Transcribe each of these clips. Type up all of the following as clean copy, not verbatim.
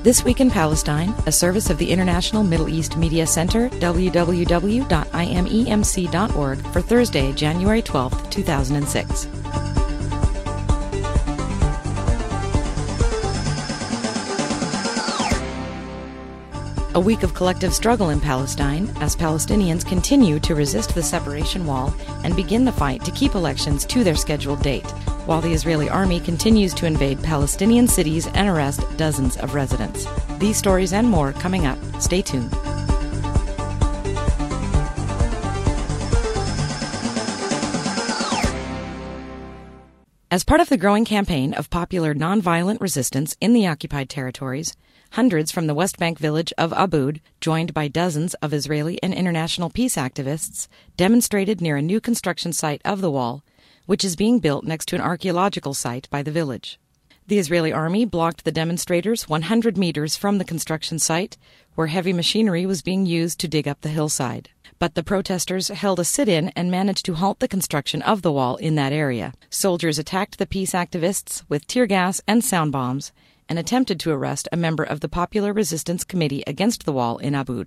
This Week in Palestine, a service of the International Middle East Media Center, www.imemc.org, for Thursday, January 12, 2006. A week of collective struggle in Palestine as Palestinians continue to resist the separation wall and begin the fight to keep elections to their scheduled date, while the Israeli army continues to invade Palestinian cities and arrest dozens of residents. These stories and more coming up. Stay tuned. As part of the growing campaign of popular nonviolent resistance in the occupied territories, hundreds from the West Bank village of Aboud, joined by dozens of Israeli and international peace activists, demonstrated near a new construction site of the wall, which is being built next to an archaeological site by the village. The Israeli army blocked the demonstrators 100 meters from the construction site, where heavy machinery was being used to dig up the hillside. But the protesters held a sit-in and managed to halt the construction of the wall in that area. Soldiers attacked the peace activists with tear gas and sound bombs and attempted to arrest a member of the Popular Resistance Committee Against the Wall in Aboud.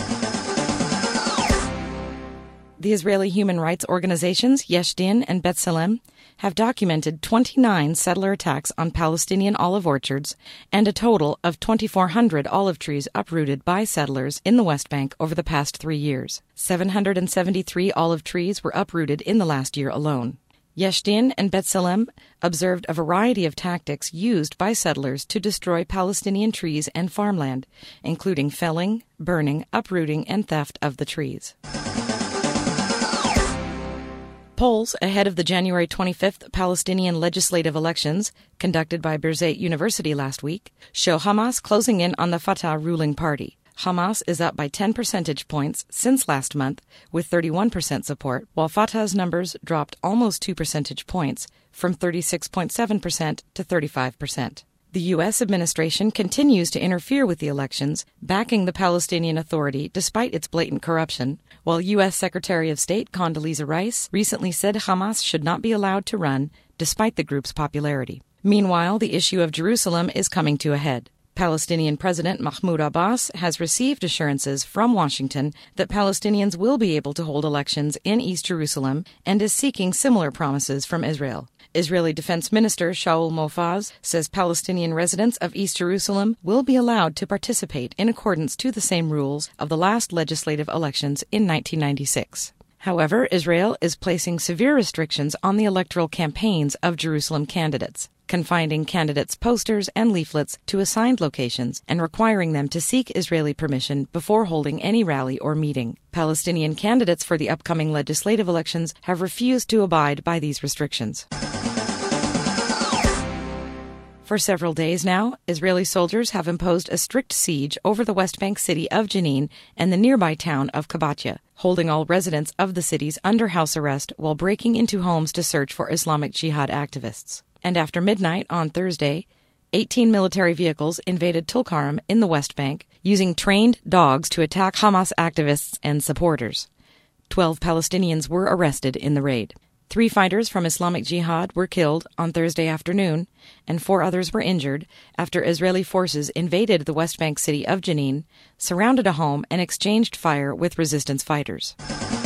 The Israeli human rights organizations Yesh Din and B'Tselem have documented 29 settler attacks on Palestinian olive orchards and a total of 2,400 olive trees uprooted by settlers in the West Bank over the past 3 years. 773 olive trees were uprooted in the last year alone. Yesh Din and B'Tselem observed a variety of tactics used by settlers to destroy Palestinian trees and farmland, including felling, burning, uprooting, and theft of the trees. Polls ahead of the January 25th Palestinian legislative elections, conducted by Birzeit University last week, show Hamas closing in on the Fatah ruling party. Hamas is up by 10 percentage points since last month, with 31% support, while Fatah's numbers dropped almost 2 percentage points, from 36.7% to 35%. The U.S. administration continues to interfere with the elections, backing the Palestinian Authority despite its blatant corruption, while U.S. Secretary of State Condoleezza Rice recently said Hamas should not be allowed to run, despite the group's popularity. Meanwhile, the issue of Jerusalem is coming to a head. Palestinian President Mahmoud Abbas has received assurances from Washington that Palestinians will be able to hold elections in East Jerusalem and is seeking similar promises from Israel. Israeli Defense Minister Shaul Mofaz says Palestinian residents of East Jerusalem will be allowed to participate in accordance to the same rules of the last legislative elections in 1996. However, Israel is placing severe restrictions on the electoral campaigns of Jerusalem candidates, confining candidates' posters and leaflets to assigned locations and requiring them to seek Israeli permission before holding any rally or meeting. Palestinian candidates for the upcoming legislative elections have refused to abide by these restrictions. For several days now, Israeli soldiers have imposed a strict siege over the West Bank city of Jenin and the nearby town of Kabatya, holding all residents of the cities under house arrest while breaking into homes to search for Islamic Jihad activists. And after midnight on Thursday, 18 military vehicles invaded Tulkarm in the West Bank, using trained dogs to attack Hamas activists and supporters. 12 Palestinians were arrested in the raid. 3 fighters from Islamic Jihad were killed on Thursday afternoon, and 4 others were injured after Israeli forces invaded the West Bank city of Jenin, surrounded a home, and exchanged fire with resistance fighters.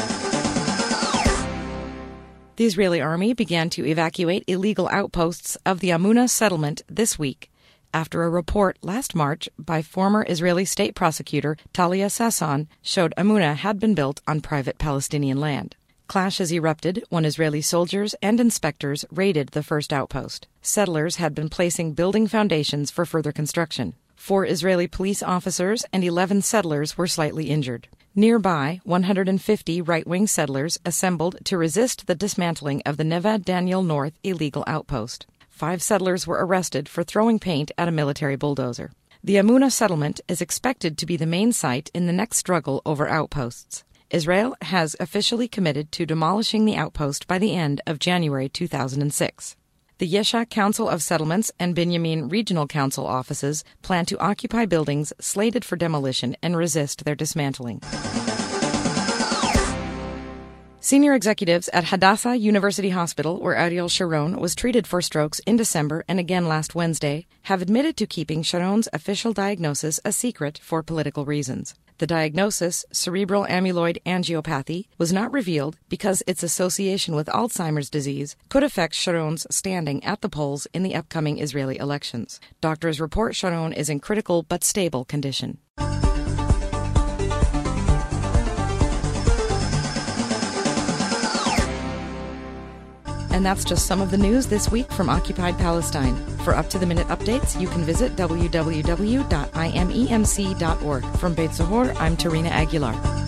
The Israeli army began to evacuate illegal outposts of the Amunah settlement this week, after a report last March by former Israeli state prosecutor Talia Sasson showed Amunah had been built on private Palestinian land. Clashes erupted when Israeli soldiers and inspectors raided the first outpost. Settlers had been placing building foundations for further construction. 4 Israeli police officers and 11 settlers were slightly injured. Nearby, 150 right-wing settlers assembled to resist the dismantling of the Nevad Daniel North illegal outpost. 5 settlers were arrested for throwing paint at a military bulldozer. The Amunah settlement is expected to be the main site in the next struggle over outposts. Israel has officially committed to demolishing the outpost by the end of January 2006. The Yesha Council of Settlements and Binyamin Regional Council offices plan to occupy buildings slated for demolition and resist their dismantling. Senior executives at Hadassah University Hospital, where Ariel Sharon was treated for strokes in December and again last Wednesday, have admitted to keeping Sharon's official diagnosis a secret for political reasons. The diagnosis, cerebral amyloid angiopathy, was not revealed because its association with Alzheimer's disease could affect Sharon's standing at the polls in the upcoming Israeli elections. Doctors report Sharon is in critical but stable condition. And that's just some of the news this week from Occupied Palestine. For up-to-the-minute updates, you can visit www.imemc.org. From Beit Zahor, I'm Tarina Aguilar.